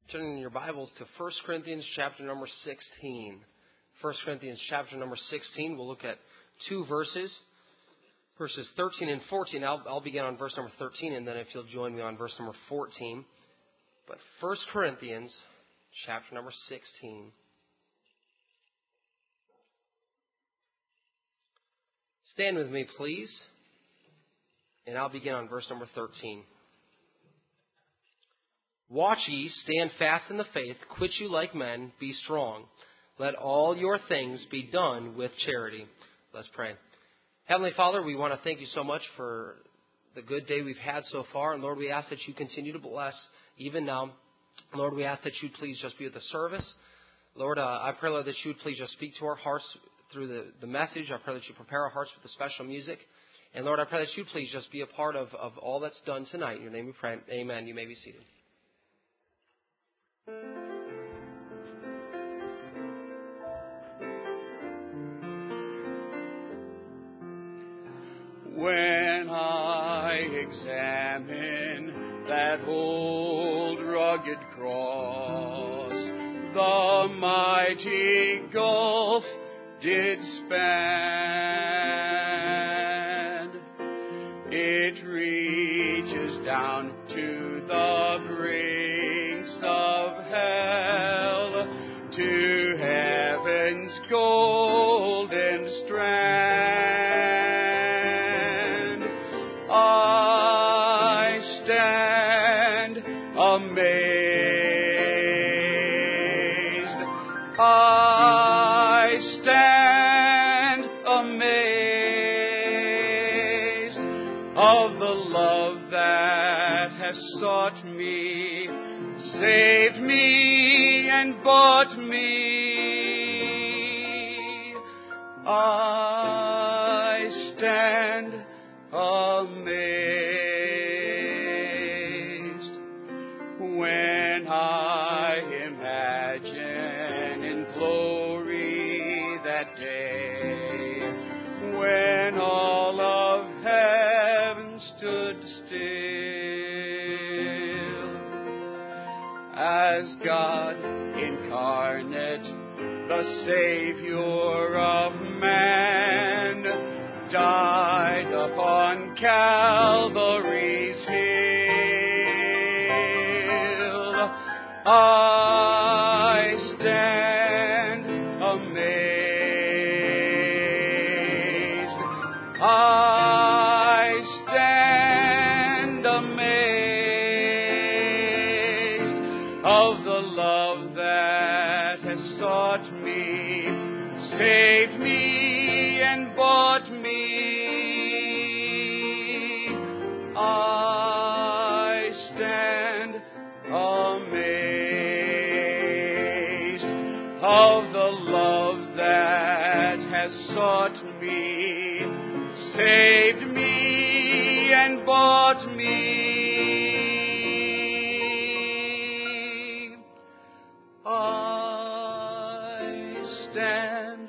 Turning your Bibles to 1 Corinthians chapter number 16. 1 Corinthians chapter number 16. We'll look at two verses. Verses 13 and 14. I'll begin on verse number 13, and then if you'll join me on verse number 14. But 1 Corinthians chapter number 16. Stand with me, please. And I'll begin on verse number 13. Watch ye, stand fast in the faith, quit you like men, be strong. Let all your things be done with charity. Let's pray. Heavenly Father, we want to thank you so much for the good day we've had so far. And Lord, we ask that you continue to bless even now. Lord, we ask that you please just be with the service. Lord, I pray, Lord, that you would please just speak to our hearts through the message. I pray that you prepare our hearts with the special music. And Lord, I pray that you please just be a part of all that's done tonight. In your name we pray. Amen. You may be seated. When I examine that old rugged cross, the mighty gulf did span. It reaches down to the brinks of hell, to heaven's golden strand. I stand amazed. I stand amazed of the love that has sought me, saved me, and bought me. I stand amazed when I imagine in glory that day when all of heaven stood still, as God incarnate, the Savior of man, died upon Calvary's hill. I stand amazed. I stand amazed of the love that has sought me, saved me, and bought me. I stand amazed of the love that has sought me, saved me, and bought me. I stand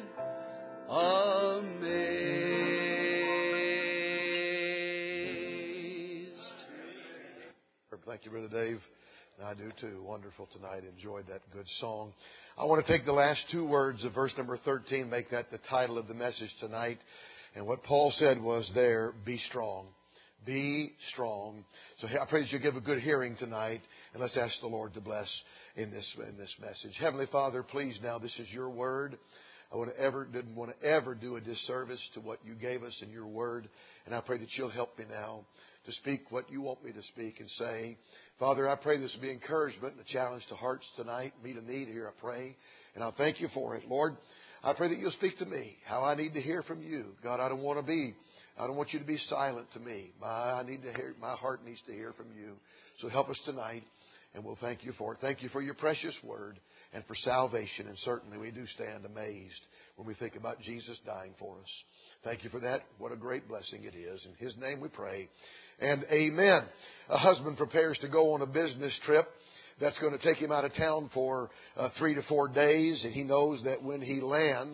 amazed. Thank you, Brother Dave. And I do too. Wonderful tonight. Enjoyed that good song. I want to take the last two words of verse number 13, make that the title of the message tonight. And what Paul said was there, be strong. Be strong. So I pray that you give a good hearing tonight. And let's ask the Lord to bless in this message. Heavenly Father, please now, this is your word. Didn't want to ever do a disservice to what you gave us in your word. And I pray that you'll help me now to speak what you want me to speak and say. Father, I pray this will be encouragement and a challenge to hearts tonight. Meet a need here, I pray. And I'll thank you for it. Lord, I pray that you'll speak to me, how I need to hear from you. God, I don't want you to be silent to me. My heart needs to hear from you. So help us tonight, and we'll thank you for it. Thank you for your precious word and for salvation. And certainly we do stand amazed when we think about Jesus dying for us. Thank you for that. What a great blessing it is. In His name we pray. And amen. A husband prepares to go on a business trip that's going to take him out of town for 3 to 4 days. And he knows that when he lands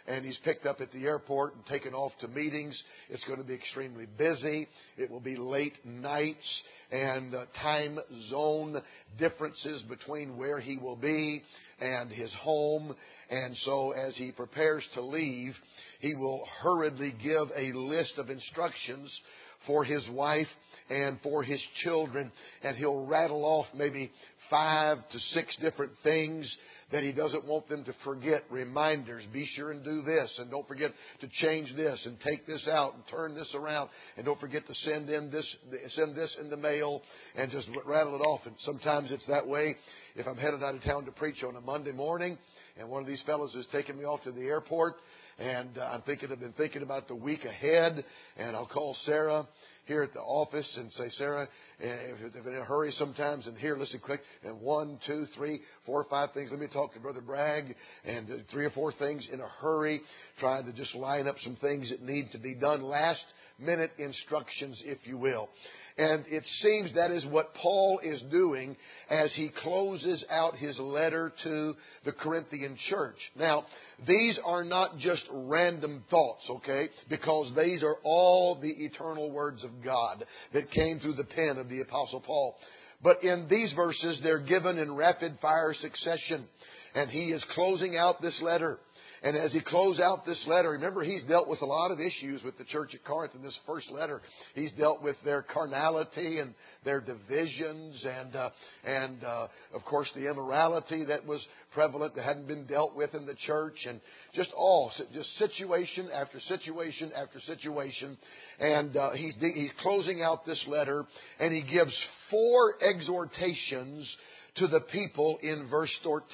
and he's picked up at the airport and taken off to meetings. It's going to be extremely busy. It will be late nights and time zone differences between where he will be and his home. And so as he prepares to leave, he will hurriedly give a list of instructions for his wife and for his children. And he'll rattle off maybe 5 to 6 different things that he doesn't want them to forget. Reminders. Be sure and do this. And don't forget to change this and take this out and turn this around. And don't forget to send this in the mail, and just rattle it off. And sometimes it's that way. If I'm headed out of town to preach on a Monday morning, and one of these fellows is taking me off to the airport, and I've been thinking about the week ahead, and I'll call Sarah here at the office and say, Sarah, if I'm in a hurry sometimes, and here, listen quick, and 1, 2, 3, 4, 5 things. Let me talk to Brother Bragg, and 3 or 4 things in a hurry, trying to just line up some things that need to be done. Last minute instructions, if you will. And it seems that is what Paul is doing as he closes out his letter to the Corinthian church. Now, these are not just random thoughts, okay? Because these are all the eternal words of God that came through the pen of the Apostle Paul. But in these verses, they're given in rapid fire succession. And he is closing out this letter. And as he closes out this letter, remember, he's dealt with a lot of issues with the church at Corinth in this first letter. He's dealt with their carnality and their divisions and of course, the immorality that was prevalent that hadn't been dealt with in the church, and just situation after situation after situation. And he's closing out this letter, and he gives 4 exhortations to the people in verse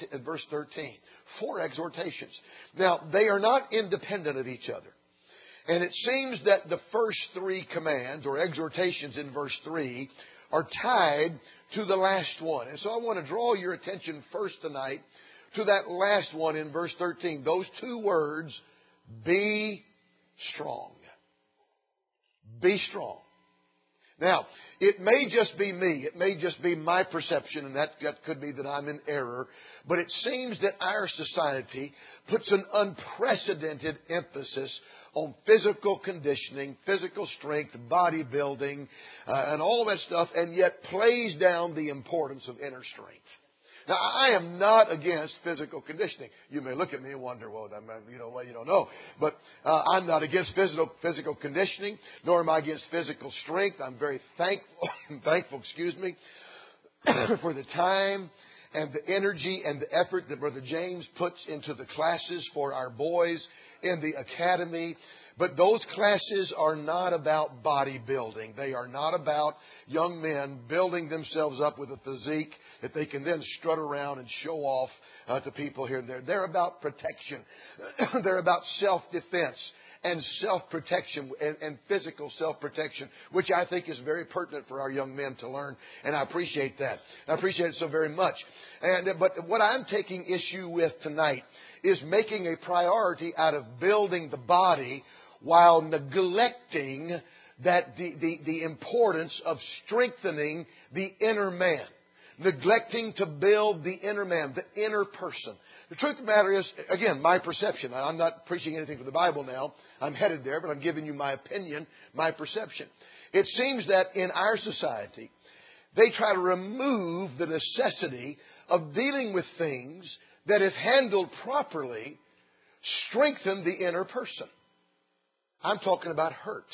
13. 4 exhortations. Now, they are not independent of each other. And it seems that the first 3 commands or exhortations in verse 3 are tied to the last one. And so I want to draw your attention first tonight to that last one in verse 13. Those 2 words, be strong. Be strong. Now, it may just be me. It may just be my perception, and that could be that I'm in error. But it seems that our society puts an unprecedented emphasis on physical conditioning, physical strength, bodybuilding, and all that stuff, and yet plays down the importance of inner strength. Now, I am not against physical conditioning. You may look at me and wonder, well, you don't know. But I'm not against physical conditioning, nor am I against physical strength. I'm very thankful, for the time and the energy and the effort that Brother James puts into the classes for our boys in the academy. But those classes are not about bodybuilding. They are not about young men building themselves up with a physique that they can then strut around and show off to people here and there. They're about protection. They're about self-defense and self-protection and physical self-protection, which I think is very pertinent for our young men to learn. And I appreciate that. I appreciate it so very much. But what I'm taking issue with tonight is making a priority out of building the body while neglecting that the importance of strengthening the inner man. Neglecting to build the inner man, the inner person. The truth of the matter is, again, my perception. I'm not preaching anything from the Bible now. I'm headed there, but I'm giving you my opinion, my perception. It seems that in our society, they try to remove the necessity of dealing with things that, if handled properly, strengthen the inner person. I'm talking about hurt.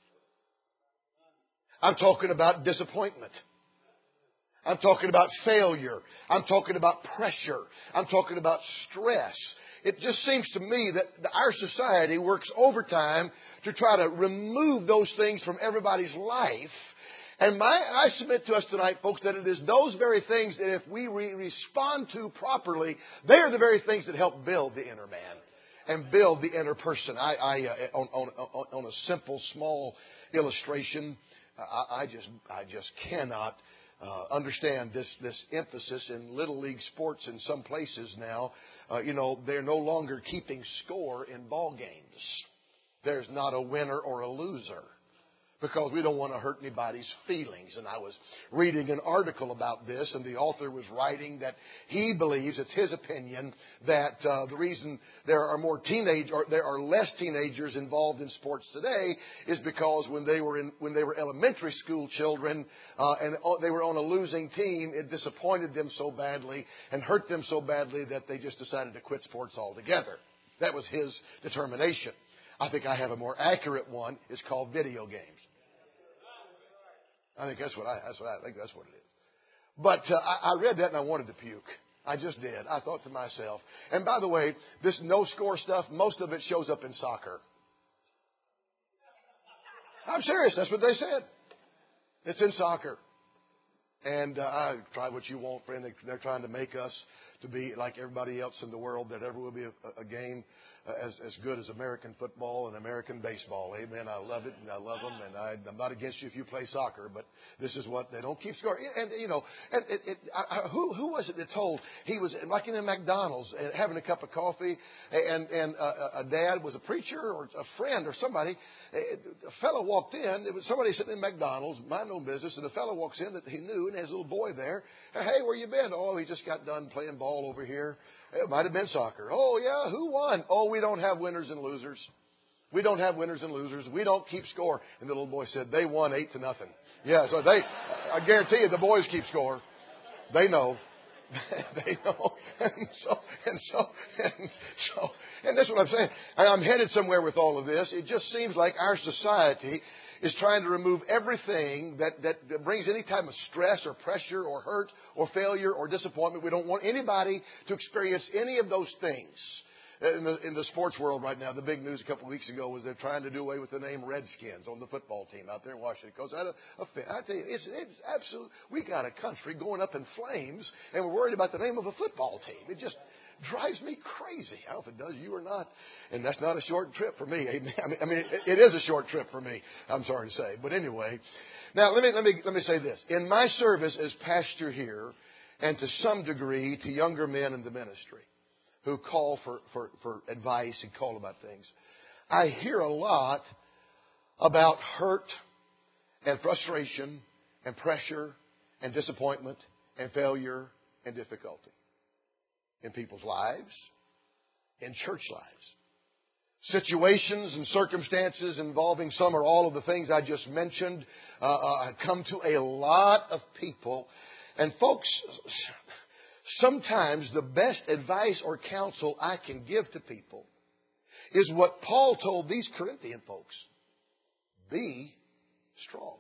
I'm talking about disappointment. I'm talking about failure. I'm talking about pressure. I'm talking about stress. It just seems to me that our society works overtime to try to remove those things from everybody's life. And I submit to us tonight, folks, that it is those very things that if we respond to properly, they are the very things that help build the inner man and build the inner person. On a simple, small illustration, I just cannot understand this emphasis in Little League sports in some places now. They're no longer keeping score in ball games. There's not a winner or a loser. because we don't want to hurt anybody's feelings. And I was reading an article about this, and the author was writing that he believes, it's his opinion, that the reason there are less teenagers involved in sports today is because when they were elementary school children and they were on a losing team, it disappointed them so badly and hurt them so badly that they just decided to quit sports altogether. That was his determination. I think I have a more accurate one. It's called video games. I think that's what I think that's what it is. But I read that and I wanted to puke. I just did. I thought to myself, and by the way, this no score stuff, most of it shows up in soccer. I'm serious. That's what they said. It's in soccer. And I try what you want, friend. They're trying to make us to be like everybody else in the world, that ever will be a game as good as American football and American baseball. Amen. I love it, and I love them, and I'm not against you if you play soccer, but this is what they don't keep score. And you know, and who was it that told he was like in a McDonald's and having a cup of coffee, and a dad was a preacher or a friend or somebody. A fellow walked in. It was somebody sitting in McDonald's, mind no business, and a fellow walks in that he knew and has a little boy there. Hey, where you been? Oh, he just got done playing ball over here. It might have been soccer. Oh, yeah, who won? Oh, we don't have winners and losers. We don't have winners and losers. We don't keep score. And the little boy said, they won 8-0. Yeah, so I guarantee you the boys keep score. They know. They know. And that's what I'm saying. I'm headed somewhere with all of this. It just seems like our society is trying to remove everything that brings any type of stress or pressure or hurt or failure or disappointment. We don't want anybody to experience any of those things. In the sports world right now, the big news a couple of weeks ago was they're trying to do away with the name Redskins on the football team out there in Washington. Because I tell you, it's absolute. We got a country going up in flames, and we're worried about the name of a football team. It just drives me crazy. I don't know if it does you or not. And that's not a short trip for me. I mean, it is a short trip for me. I'm sorry to say, but anyway. Now let me say this: in my service as pastor here, and to some degree to younger men in the ministry who call for advice and call about things, I hear a lot about hurt and frustration and pressure and disappointment and failure and difficulty in people's lives, in church lives. Situations and circumstances involving some or all of the things I just mentioned come to a lot of people. And folks, sometimes the best advice or counsel I can give to people is what Paul told these Corinthian folks. Be strong.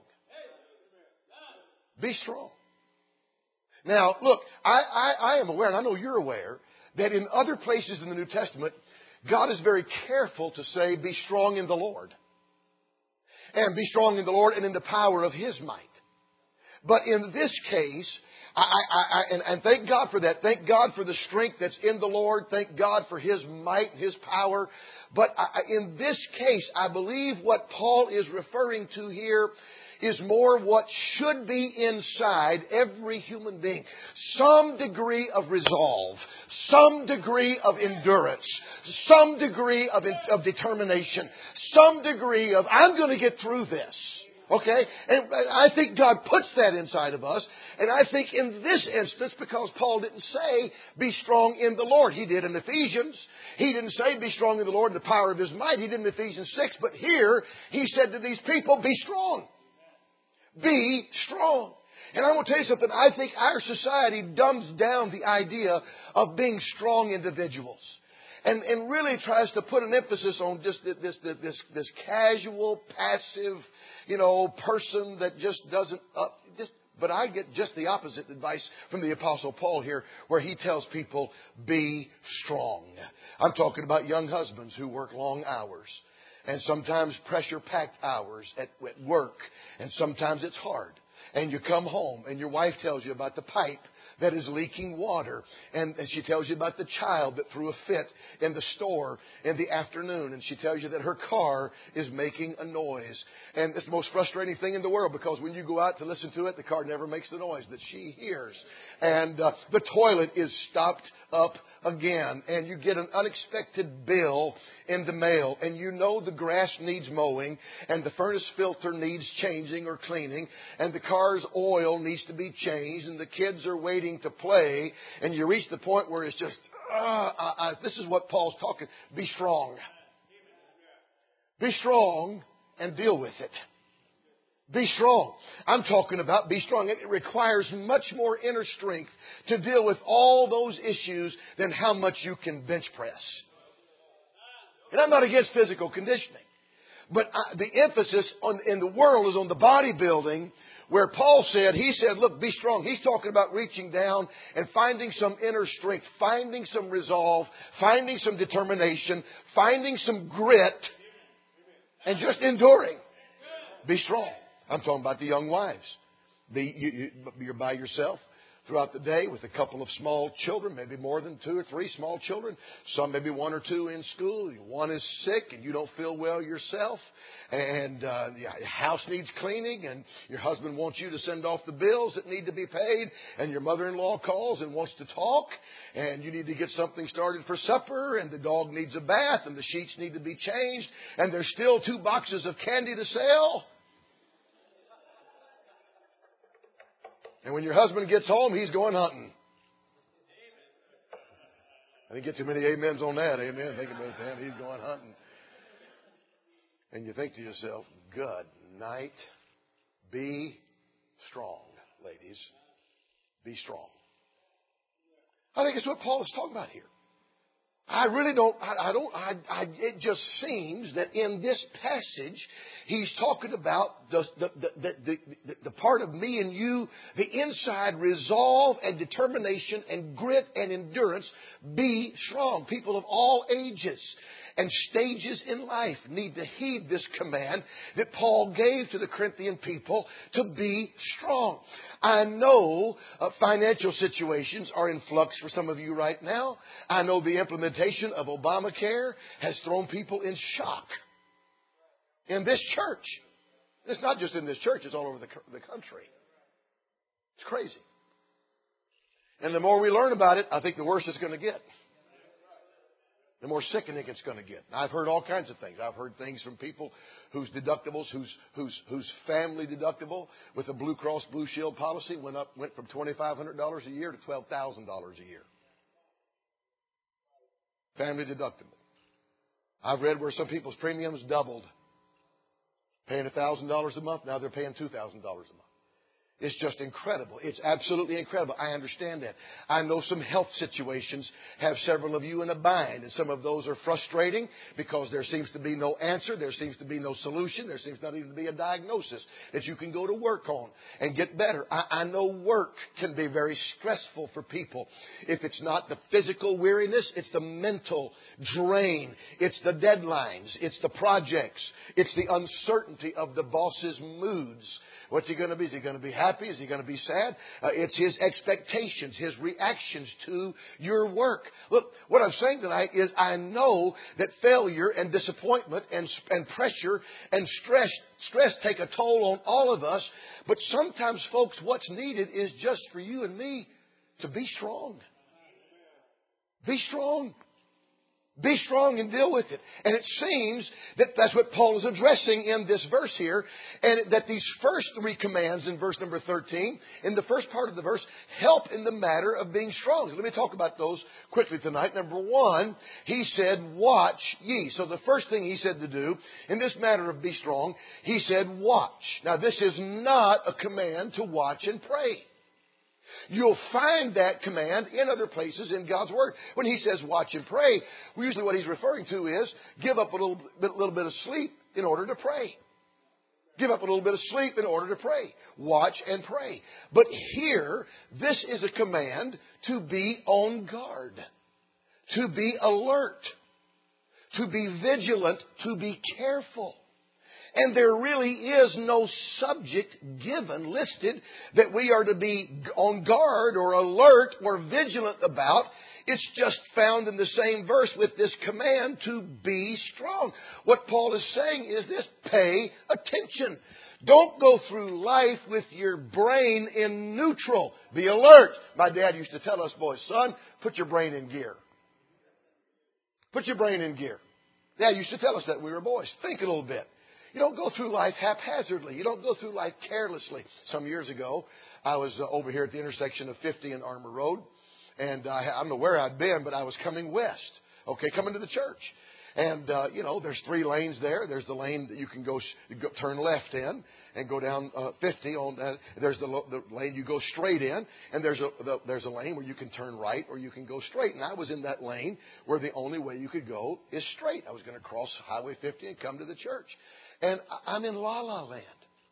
Be strong. Now, look, I am aware, and I know you're aware, that in other places in the New Testament, God is very careful to say, be strong in the Lord. And be strong in the Lord and in the power of His might. But in this case, and thank God for that. Thank God for the strength that's in the Lord. Thank God for His might, His power. But in this case, I believe what Paul is referring to here is more what should be inside every human being. Some degree of resolve, some degree of endurance, some degree of determination, some degree of, I'm going to get through this. Okay? And I think God puts that inside of us. And I think in this instance, because Paul didn't say, be strong in the Lord. He did in Ephesians. He didn't say, be strong in the Lord in the power of His might. He did in Ephesians 6. But here, he said to these people, be strong. Be strong. And I want to tell you something. I think our society dumbs down the idea of being strong individuals. And really tries to put an emphasis on just this casual, passive, person that just doesn't. But I get just the opposite advice from the Apostle Paul here, where he tells people, be strong. I'm talking about young husbands who work long hours. And sometimes pressure-packed hours at work. And sometimes it's hard. and you come home and your wife tells you about the pipe that is leaking water. And she tells you about the child that threw a fit in the store in the afternoon. And she tells you that her car is making a noise. And it's the most frustrating thing in the world, because when you go out to listen to it, the car never makes the noise that she hears. And the toilet is stopped up again. And you get an unexpected bill in the mail. And you know the grass needs mowing. And the furnace filter needs changing or cleaning. And the car's oil needs to be changed. And the kids are waiting to play. And you reach the point where it's just, this is what Paul's talking. Be strong. Be strong and deal with it. Be strong. I'm talking about be strong. It requires much more inner strength to deal with all those issues than how much you can bench press. And I'm not against physical conditioning. But the emphasis in the world is on the bodybuilding, where Paul said, he said, look, be strong. He's talking about reaching down and finding some inner strength, finding some resolve, finding some determination, finding some grit, and just enduring. Be strong. I'm talking about the young wives. You're by yourself throughout the day with a couple of small children, maybe more than 2 or 3 small children. Some maybe 1 or 2 in school. One is sick and you don't feel well yourself. And your house needs cleaning, and your husband wants you to send off the bills that need to be paid. And your mother-in-law calls and wants to talk. And you need to get something started for supper. And the dog needs a bath. And the sheets need to be changed. And there's still 2 boxes of candy to sell. And when your husband gets home, he's going hunting. I didn't get too many amens on that. Amen. Think about that. He's going hunting. And you think to yourself, good night. Be strong, ladies. Be strong. I think it's what Paul is talking about here. I really don't, it just seems that in this passage, he's talking about the part of me and you, the inside resolve and determination and grit and endurance. Be strong. People of all ages and stages in life need to heed this command that Paul gave to the Corinthian people to be strong. I know financial situations are in flux for some of you right now. I know the implementation of Obamacare has thrown people in shock. In this church. It's not just in this church, it's all over the country. It's crazy. And the more we learn about it, I think the worse it's going to get. The more sickening it's going to get. I've heard all kinds of things. I've heard things from people whose deductibles, whose family deductible with a Blue Cross Blue Shield policy went from $2,500 a year to $12,000 a year. Family deductible. I've read where some people's premiums doubled. Paying $1,000 a month, now they're paying $2,000 a month. It's just incredible. It's absolutely incredible. I understand that. I know some health situations have several of you in a bind, and some of those are frustrating because there seems to be no answer. There seems to be no solution. There seems not even to be a diagnosis that you can go to work on and get better. I know work can be very stressful for people. If it's not the physical weariness, it's the mental drain. It's the deadlines. It's the projects. It's the uncertainty of the boss's moods. What's he going to be? Is he going to be happy? Is he going to be sad? It's his expectations, his reactions to your work. Look, what I'm saying tonight is I know that failure and disappointment and pressure and stress take a toll on all of us. But sometimes, folks, what's needed is just for you and me to be strong. Be strong. Be strong and deal with it. And it seems that that's what Paul is addressing in this verse here. And that these first 3 commands in verse number 13, in the first part of the verse, help in the matter of being strong. So let me talk about those quickly tonight. Number 1, he said, watch ye. So the first thing he said to do in this matter of be strong, he said, watch. Now this is not a command to watch and pray. You'll find that command in other places in God's Word. When he says watch and pray, usually what he's referring to is give up a little bit of sleep in order to pray. Give up a little bit of sleep in order to pray. Watch and pray. But here, this is a command to be on guard, to be alert, to be vigilant, to be careful. And there really is no subject given, listed, that we are to be on guard or alert or vigilant about. It's just found in the same verse with this command to be strong. What Paul is saying is this: pay attention. Don't go through life with your brain in neutral. Be alert. My dad used to tell us boys, son, put your brain in gear. Put your brain in gear. Dad used to tell us that when we were boys. Think a little bit. You don't go through life haphazardly. You don't go through life carelessly. Some years ago, I was over here at the intersection of 50 and Armour Road. And I don't know where I'd been, but I was coming west. Okay, coming to the church. And, there's 3 lanes there. There's the lane that you can turn left in and go down 50 on that. There's the lane you go straight in. And there's a lane where you can turn right or you can go straight. And I was in that lane where the only way you could go is straight. I was going to cross Highway 50 and come to the church. And I'm in la-la land.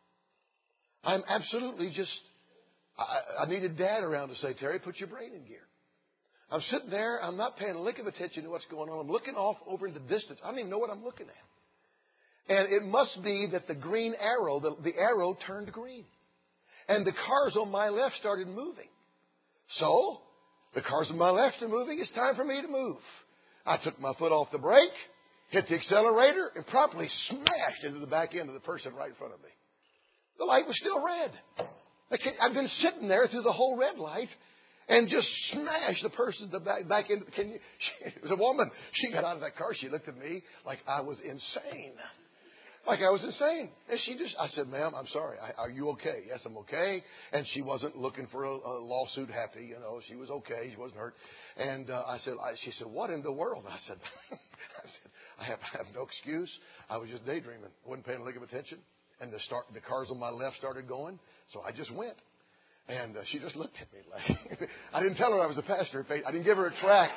I'm absolutely just, I needed Dad around to say, Terry, put your brain in gear. I'm sitting there. I'm not paying a lick of attention to what's going on. I'm looking off over in the distance. I don't even know what I'm looking at. And it must be that the green arrow, the arrow turned green. And the cars on my left started moving. So, the cars on my left are moving. It's time for me to move. I took my foot off the brake, hit the accelerator, and promptly smashed into the back end of the person right in front of me. The light was still red. I've been sitting there through the whole red light and just smashed the person back into. It was a woman. She got out of that car. She looked at me like I was insane. Like I was insane. And I said, ma'am, I'm sorry. Are you okay? Yes, I'm okay. And she wasn't looking for a lawsuit happy. She was okay. She wasn't hurt. And she said, what in the world? I said, I have no excuse. I was just daydreaming. Wasn't paying a lick of attention. And the cars on my left started going. So I just went. And she just looked at me like, I didn't tell her I was a pastor. I didn't give her a tract.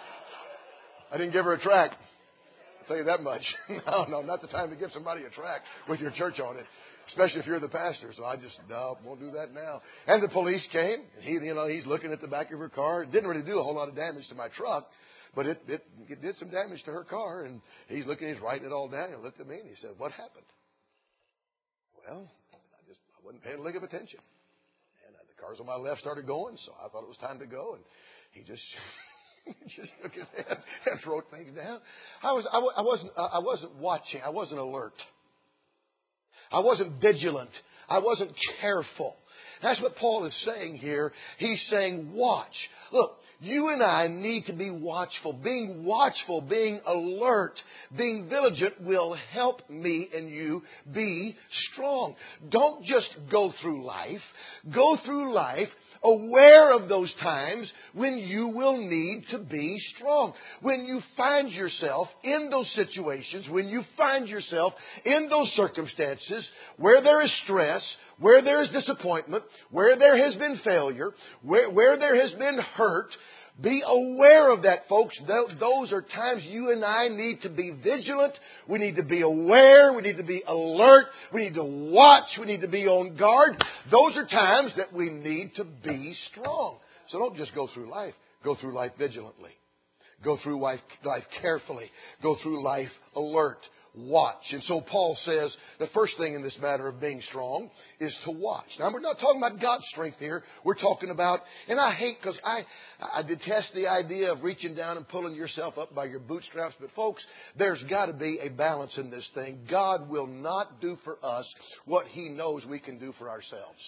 I'll tell you that much. No, not the time to give somebody a tract with your church on it, especially if you're the pastor. So I won't do that now. And the police came, and he's looking at the back of her car. It didn't really do a whole lot of damage to my truck, but it did some damage to her car. And he's writing it all down. He looked at me and he said, what happened? Well, I wasn't paying a lick of attention. The cars on my left started going, so I thought it was time to go, and he just shook his head and wrote things down. I wasn't watching. I wasn't alert. I wasn't vigilant. I wasn't careful. That's what Paul is saying here. He's saying, watch. Look, you and I need to be watchful. Being watchful, being alert, being vigilant will help me and you be strong. Don't just go through life. Go through life aware of those times when you will need to be strong. When you find yourself in those situations, when you find yourself in those circumstances where there is stress, where there is disappointment, where there has been failure, where there has been hurt, be aware of that, folks. Those are times you and I need to be vigilant. We need to be aware. We need to be alert. We need to watch. We need to be on guard. Those are times that we need to be strong. So don't just go through life. Go through life vigilantly. Go through life carefully. Go through life alert. Watch. And so Paul says the first thing in this matter of being strong is to watch. Now, we're not talking about God's strength here. We're talking about, and I hate, because I detest the idea of reaching down and pulling yourself up by your bootstraps. But folks, there's got to be a balance in this thing. God will not do for us what He knows we can do for ourselves.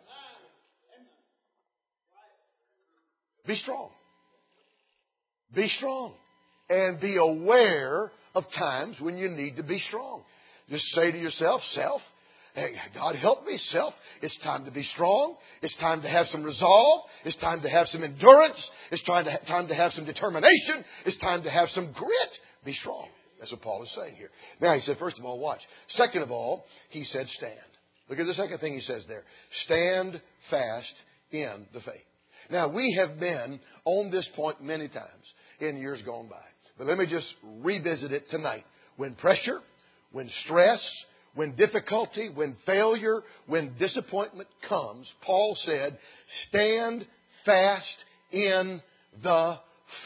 Be strong. Be strong. And be aware of times when you need to be strong. Just say to yourself, self, hey, God help me, self. It's time to be strong. It's time to have some resolve. It's time to have some endurance. It's time to have some determination. It's time to have some grit. Be strong. That's what Paul is saying here. Now, he said, first of all, watch. Second of all, he said, stand. Look at the second thing he says there. Stand fast in the faith. Now, we have been on this point many times in years gone by. But let me just revisit it tonight. When pressure, when stress, when difficulty, when failure, when disappointment comes, Paul said, stand fast in the faith.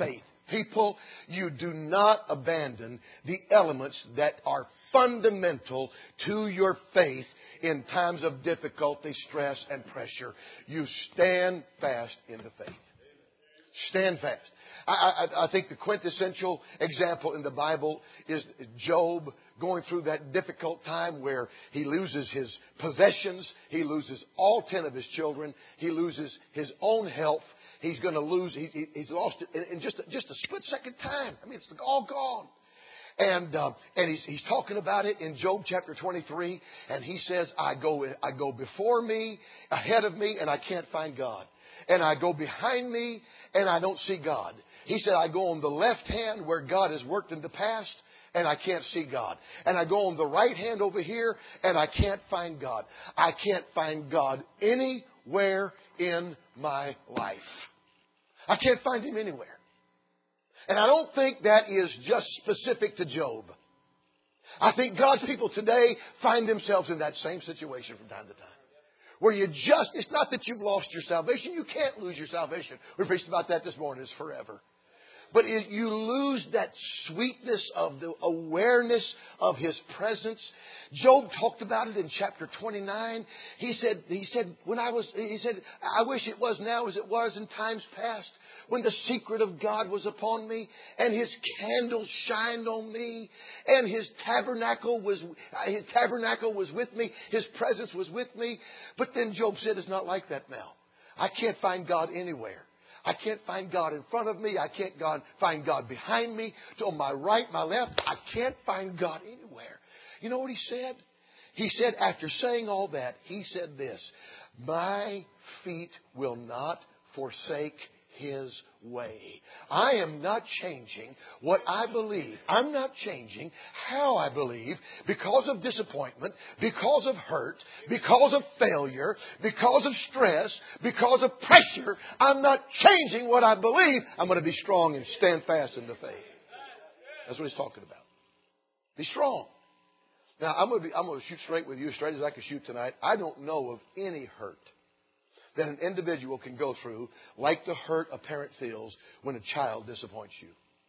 people, you do not abandon the elements that are fundamental to your faith in times of difficulty, stress, and pressure. You stand fast in the faith. Stand fast. I think the quintessential example in the Bible is Job going through that difficult time where he loses his possessions, he loses all 10 of his children, he loses his own health. He's going to lose. He's lost it in just a split second time. I mean, it's all gone. And he's talking about it in Job chapter 23, and he says, I go before me, ahead of me, and I can't find God. And I go behind me, and I don't see God. He said, I go on the left hand where God has worked in the past, and I can't see God. And I go on the right hand over here, and I can't find God. I can't find God anywhere in my life. I can't find Him anywhere. And I don't think that is just specific to Job. I think God's people today find themselves in that same situation from time to time. Where it's not that you've lost your salvation. You can't lose your salvation. We preached about that this morning. It's forever. But you lose that sweetness of the awareness of His presence. Job talked about it in chapter 29. He said, I wish it was now as it was in times past, when the secret of God was upon me, and His candle shined on me, and His tabernacle was with me. His presence was with me. But then Job said, it's not like that now. I can't find God anywhere. I can't find God in front of me. I can't find God behind me. On my right, my left. I can't find God anywhere. You know what he said? He said, after saying all that, he said this, my feet will not forsake His way. I am not changing what I believe. I'm not changing how I believe because of disappointment, because of hurt, because of failure, because of stress, because of pressure. I'm not changing what I believe. I'm going to be strong and stand fast in the faith. That's what he's talking about. Be strong. Now, I'm going to shoot straight with you, as straight as I can shoot tonight. I don't know of any hurt that an individual can go through like the hurt a parent feels when a child disappoints you.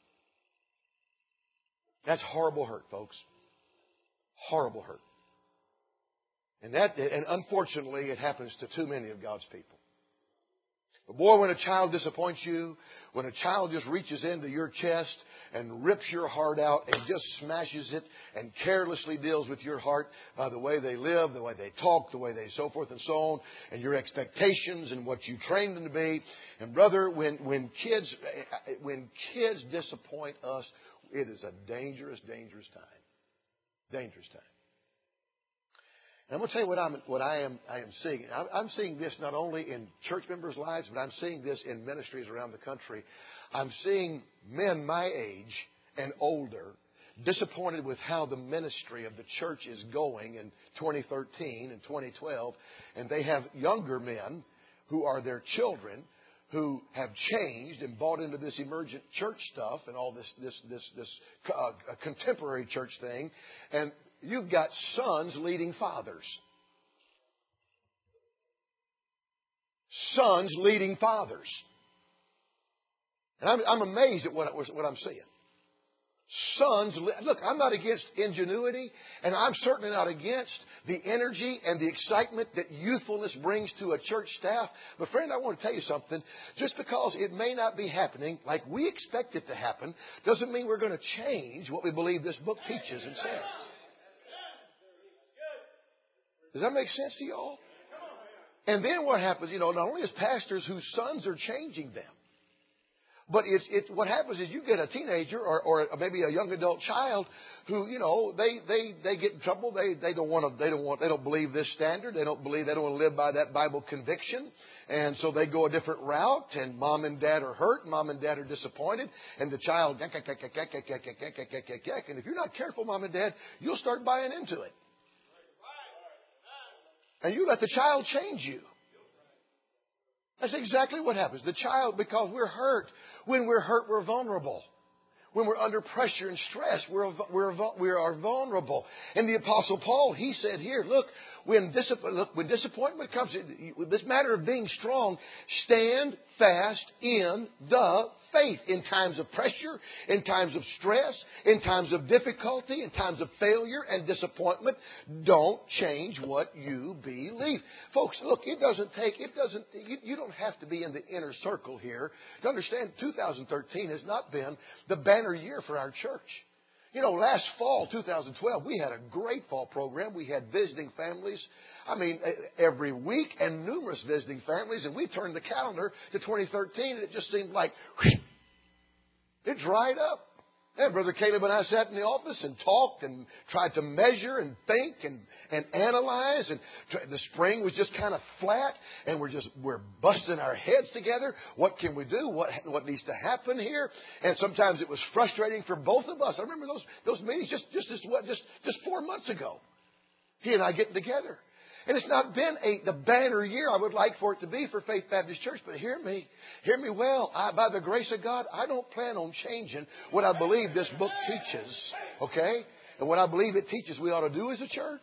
That's horrible hurt, folks. Horrible hurt. And unfortunately, it happens to too many of God's people. But boy, when a child disappoints you, when a child just reaches into your chest and rips your heart out and just smashes it and carelessly deals with your heart by the way they live, the way they talk, the way they so forth and so on, and your expectations and what you trained them to be. And brother, when kids disappoint us, it is a dangerous, dangerous time. Dangerous time. And I'm going to tell you what I am seeing. I'm seeing this not only in church members' lives, but I'm seeing this in ministries around the country. I'm seeing men my age and older disappointed with how the ministry of the church is going in 2013 and 2012. And they have younger men who are their children who have changed and bought into this emergent church stuff and all this contemporary church thing. And you've got sons leading fathers. Sons leading fathers. And I'm amazed at what I'm seeing. Sons, look, I'm not against ingenuity, and I'm certainly not against the energy and the excitement that youthfulness brings to a church staff. But friend, I want to tell you something. Just because it may not be happening like we expect it to happen, doesn't mean we're going to change what we believe this book teaches and says. Does that make sense to you all? And then what happens, not only as pastors whose sons are changing them, but what happens is you get a teenager or maybe a young adult child who, they get in trouble. They don't believe this standard. They don't want to live by that Bible conviction. And so they go a different route, and mom and dad are hurt, mom and dad are disappointed, and the child, and if you're not careful, mom and dad, you'll start buying into it. And you let the child change you. That's exactly what happens. The child, because we're hurt. When we're hurt, we're vulnerable. When we're under pressure and stress, we are vulnerable. And the Apostle Paul, he said here, look, when disappointment comes, this matter of being strong, stand fast in the faith. In times of pressure, in times of stress, in times of difficulty, in times of failure and disappointment, don't change what you believe. Folks, look, you don't have to be in the inner circle here to understand 2013 has not been the banner year for our church. You know, last fall, 2012, we had a great fall program. We had visiting families, every week, and numerous visiting families. And we turned the calendar to 2013, and it just seemed like it dried up. And Brother Caleb and I sat in the office and talked and tried to measure and think and analyze. And the spring was just kind of flat, and we're busting our heads together. What can we do? What needs to happen here? And sometimes it was frustrating for both of us. I remember those meetings just 4 months ago. He and I getting together. And it's not been the banner year I would like for it to be for Faith Baptist Church. But hear me well. By the grace of God, I don't plan on changing what I believe this book teaches. Okay? And what I believe it teaches we ought to do as a church.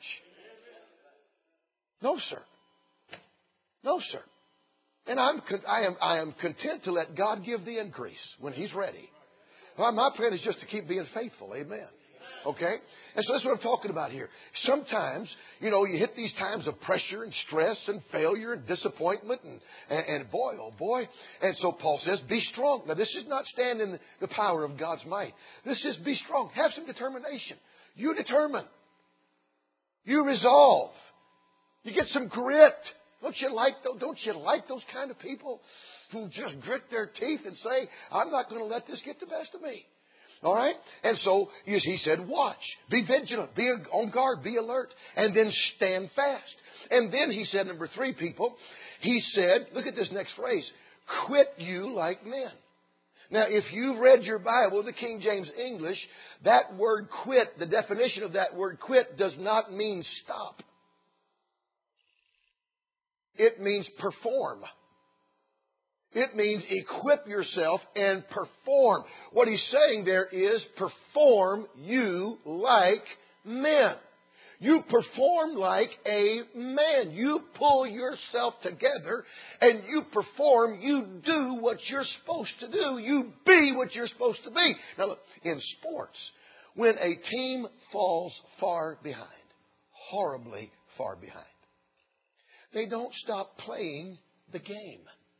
No, sir. No, sir. And I am content to let God give the increase when He's ready. Well, my plan is just to keep being faithful. Amen. Okay? And so that's what I'm talking about here. Sometimes, you hit these times of pressure and stress and failure and disappointment and boy, oh boy. And so Paul says, be strong. Now, this is not stand in the power of God's might. This is be strong. Have some determination. You determine. You resolve. You get some grit. Don't you like those kind of people who just grit their teeth and say, I'm not going to let this get the best of me? All right? And so he said, watch, be vigilant, be on guard, be alert, and then stand fast. And then he said, number 3, people, he said, look at this next phrase, quit you like men. Now, if you've read your Bible, the King James English, that word quit, the definition of that word quit does not mean stop. It means perform. It means equip yourself and perform. What he's saying there is perform you like men. You perform like a man. You pull yourself together and you perform. You do what you're supposed to do. You be what you're supposed to be. Now look, in sports, when a team falls far behind, horribly far behind, they don't stop playing the game.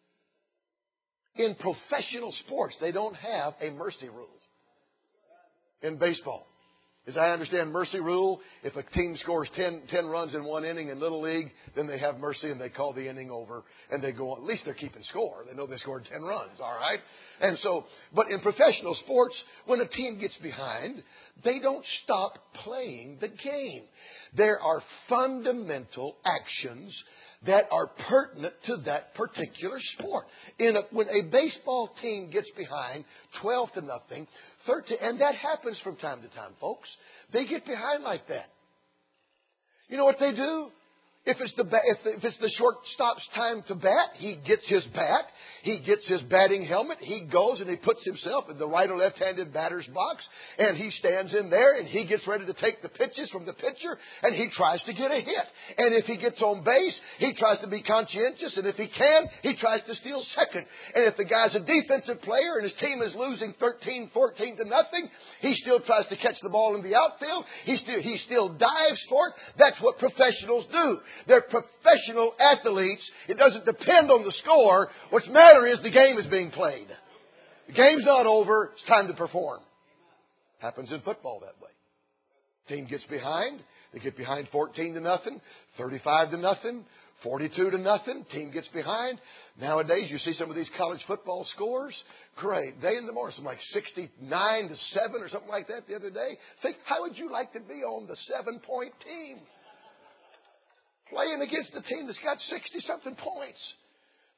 In professional sports, they don't have a mercy rule. In baseball, as I understand mercy rule, if a team scores 10 runs in one inning in Little League, then they have mercy and they call the inning over and they go on. At least they're keeping score. They know they scored 10 runs, all right? And so, but in professional sports, when a team gets behind, they don't stop playing the game. There are fundamental actions that are pertinent to that particular sport. When a baseball team gets behind 12-0, 13, and that happens from time to time, folks. They get behind like that. You know what they do? If it's the shortstop's time to bat, he gets his bat, he gets his batting helmet, he goes and he puts himself in the right or left-handed batter's box, and he stands in there and he gets ready to take the pitches from the pitcher, and he tries to get a hit. And if he gets on base, he tries to be conscientious, and if he can, he tries to steal second. And if the guy's a defensive player and his team is losing 13-14 to nothing, he still tries to catch the ball in the outfield. He still dives for it. That's what professionals do. They're professional athletes. It doesn't depend on the score. What's the matter is the game is being played. The game's not over. It's time to perform. Happens in football that way. Team gets behind. They get behind 14-0, 35-0, 42-0. Team gets behind. Nowadays, you see some of these college football scores. Great. Day in the morning, something like 69-7 or something like that the other day. Think, how would you like to be on the 7-point team? Playing against the team that's got 60-something points.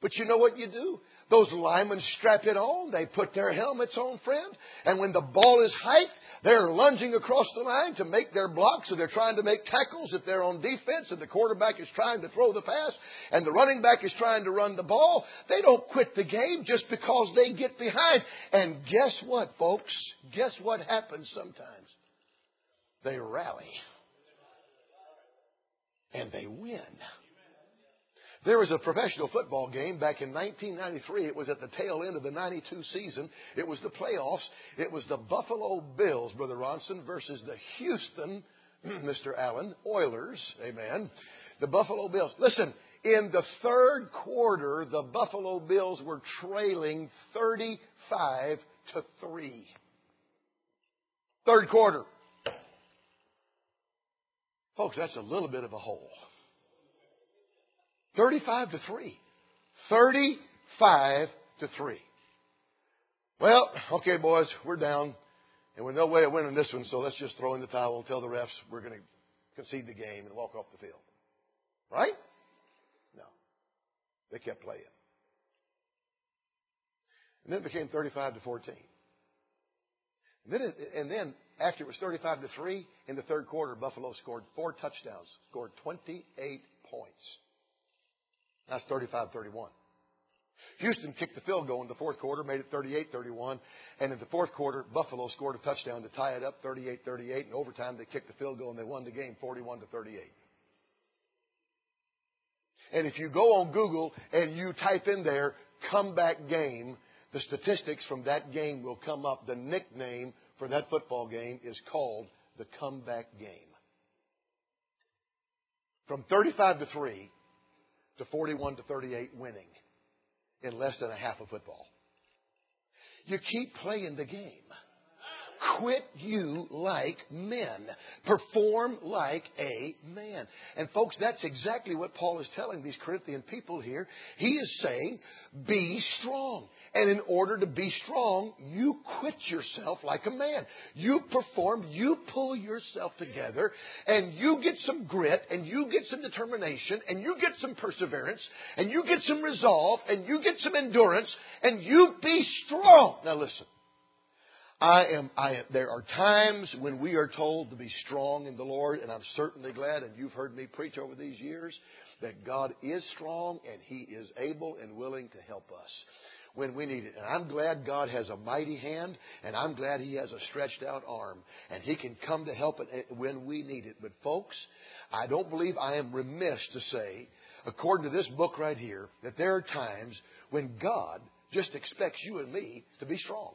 But you know what you do? Those linemen strap it on. They put their helmets on, friend. And when the ball is hiked, they're lunging across the line to make their blocks. So they're trying to make tackles if they're on defense and the quarterback is trying to throw the pass and the running back is trying to run the ball. They don't quit the game just because they get behind. And guess what, folks? Guess what happens sometimes? They rally. And they win. There was a professional football game back in 1993. It was at the tail end of the 92 season. It was the playoffs. It was the Buffalo Bills, Brother Ronson, versus the Houston, Mr. Allen, Oilers. Amen. The Buffalo Bills. Listen, in the third quarter, the Buffalo Bills were trailing 35-3. Third quarter. Folks, that's a little bit of a hole. 35-3. 35-3. Well, okay, boys, we're down. And with no way of winning this one, so let's just throw in the towel and tell the refs we're going to concede the game and walk off the field. Right? No. They kept playing. And then it became 35-14. And then after it was 35-3, in the third quarter, Buffalo scored 4 touchdowns, scored 28 points. That's 35-31. Houston kicked the field goal in the fourth quarter, made it 38-31. And in the fourth quarter, Buffalo scored a touchdown to tie it up 38-38. In overtime, they kicked the field goal and they won the game 41-38. And if you go on Google and you type in there, comeback game, the statistics from that game will come up. The nickname for that football game is called the comeback game. From 35-3 to 41-38 winning in less than a half of football. You keep playing the game. Quit you like men. Perform like a man. And folks, that's exactly what Paul is telling these Corinthian people here. He is saying, be strong. And in order to be strong, you quit yourself like a man. You perform, you pull yourself together, and you get some grit, and you get some determination, and you get some perseverance, and you get some resolve, and you get some endurance, and you be strong. Now listen. There are times when we are told to be strong in the Lord, and I'm certainly glad, and you've heard me preach over these years, that God is strong and He is able and willing to help us when we need it. And I'm glad God has a mighty hand, and I'm glad He has a stretched out arm, and He can come to help it when we need it. But folks, I don't believe I am remiss to say, according to this book right here, that there are times when God just expects you and me to be strong.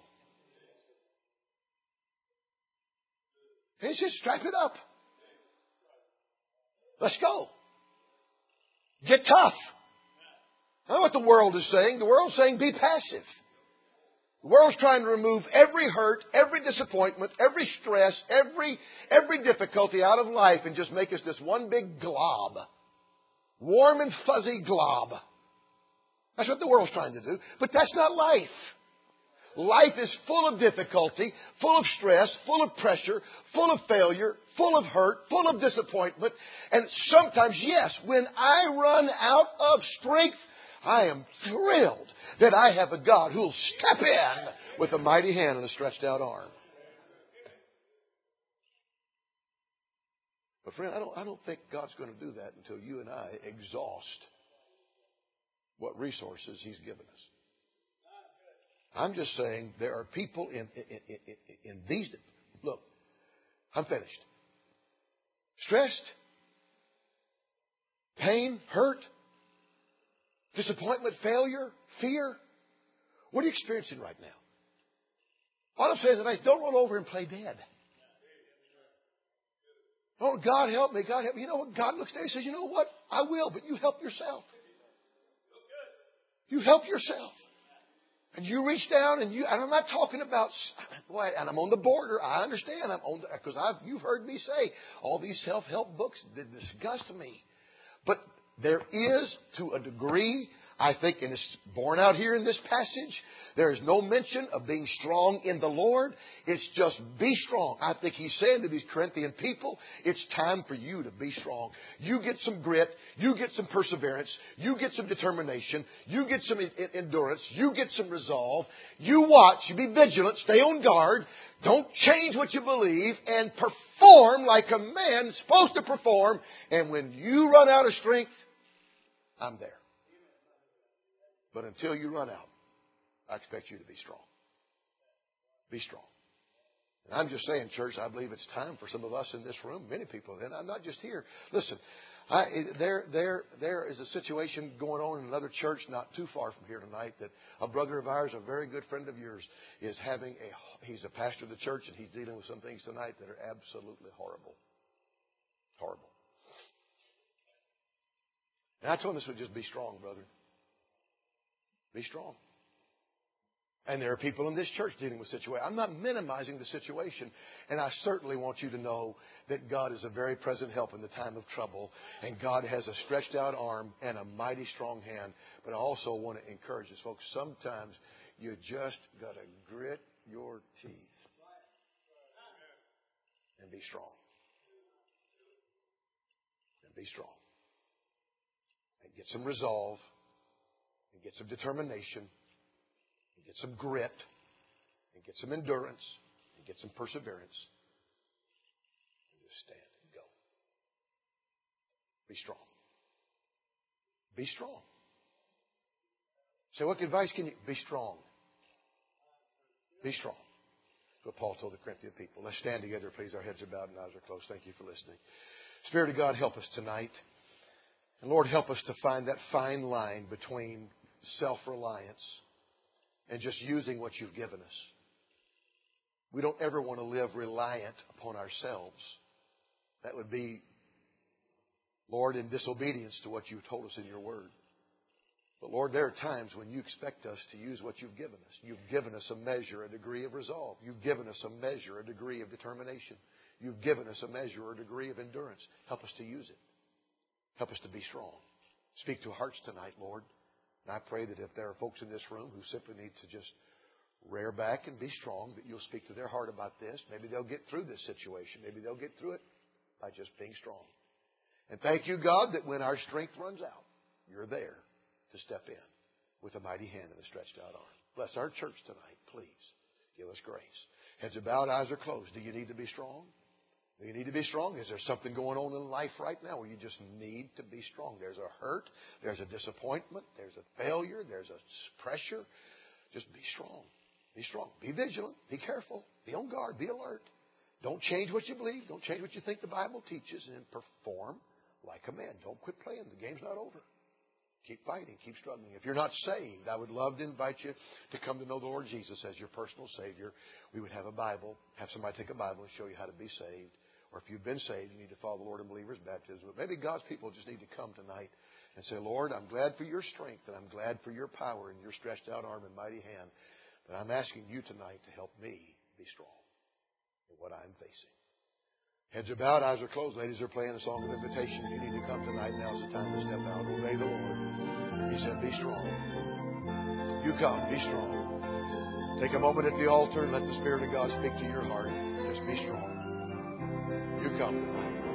He says, strap it up. Let's go. Get tough. I know what the world is saying. The world's saying be passive. The world's trying to remove every hurt, every disappointment, every stress, every difficulty out of life and just make us this one big glob. Warm and fuzzy glob. That's what the world's trying to do. But that's not life. Life is full of difficulty, full of stress, full of pressure, full of failure, full of hurt, full of disappointment. And sometimes, yes, when I run out of strength, I am thrilled that I have a God who will step in with a mighty hand and a stretched out arm. But friend, I don't think God's going to do that until you and I exhaust what resources He's given us. I'm just saying there are people in these... Look, I'm finished. Stressed, pain, hurt, disappointment, failure, fear. What are you experiencing right now? All I'm saying is, don't roll over and play dead. Oh, God help me, God help me. You know what? God looks there and says, you know what? I will, but you help yourself. You help yourself. And you reach down and I'm not talking about, boy, and I'm on the border. I understand. Because you've heard me say all these self-help books that disgust me. But there is, to a degree, I think, and it's borne out here in this passage, there is no mention of being strong in the Lord. It's just be strong. I think he's saying to these Corinthian people, it's time for you to be strong. You get some grit. You get some perseverance. You get some determination. You get some endurance. You get some resolve. You watch. You be vigilant. Stay on guard. Don't change what you believe, and perform like a man supposed to perform. And when you run out of strength, I'm there. But until you run out, I expect you to be strong. Be strong. And I'm just saying, church, I believe it's time for some of us in this room, many people, and I'm not just here. Listen, there is a situation going on in another church not too far from here tonight that a brother of ours, a very good friend of yours, is he's a pastor of the church, and he's dealing with some things tonight that are absolutely horrible. Horrible. And I told him this would just be strong, brother. Be strong. And there are people in this church dealing with situations. I'm not minimizing the situation. And I certainly want you to know that God is a very present help in the time of trouble. And God has a stretched out arm and a mighty strong hand. But I also want to encourage us, folks. Sometimes you just got to grit your teeth and be strong. And be strong. And get some resolve. And get some determination, and get some grit, and get some endurance, and get some perseverance, and just stand and go. Be strong. Be strong. So what advice can you... Be strong. Be strong. That's what Paul told the Corinthian people. Let's stand together, please. Our heads are bowed and eyes are closed. Thank you for listening. Spirit of God, help us tonight. And Lord, help us to find that fine line between self-reliance and just using what you've given us. We don't ever want to live reliant upon ourselves. That would be, Lord, in disobedience to what you've told us in your word. But Lord, there are times when you expect us to use what you've given us. You've given us a measure, a degree of resolve. You've given us a measure, a degree of determination. You've given us a measure or a degree of endurance. Help us to use it. Help us to be strong. Speak to hearts tonight, Lord. And I pray that if there are folks in this room who simply need to just rear back and be strong, that you'll speak to their heart about this. Maybe they'll get through this situation. Maybe they'll get through it by just being strong. And thank you, God, that when our strength runs out, you're there to step in with a mighty hand and a stretched out arm. Bless our church tonight, please. Give us grace. Heads are bowed, eyes are closed. Do you need to be strong? Do you need to be strong? Is there something going on in life right now where you just need to be strong? There's a hurt. There's a disappointment. There's a failure. There's a pressure. Just be strong. Be strong. Be vigilant. Be careful. Be on guard. Be alert. Don't change what you believe. Don't change what you think the Bible teaches. And perform like a man. Don't quit playing. The game's not over. Keep fighting. Keep struggling. If you're not saved, I would love to invite you to come to know the Lord Jesus as your personal Savior. We would have a Bible. Have somebody take a Bible and show you how to be saved. Or if you've been saved, you need to follow the Lord in believer's baptism. But maybe God's people just need to come tonight and say, Lord, I'm glad for your strength and I'm glad for your power and your stretched out arm and mighty hand. But I'm asking you tonight to help me be strong in what I'm facing. Heads are bowed, eyes are closed. Ladies are playing a song of invitation. If you need to come tonight, now's the time to step out. Obey the Lord. He said, be strong. You come, be strong. Take a moment at the altar and let the Spirit of God speak to your heart. Just be strong. You come tonight.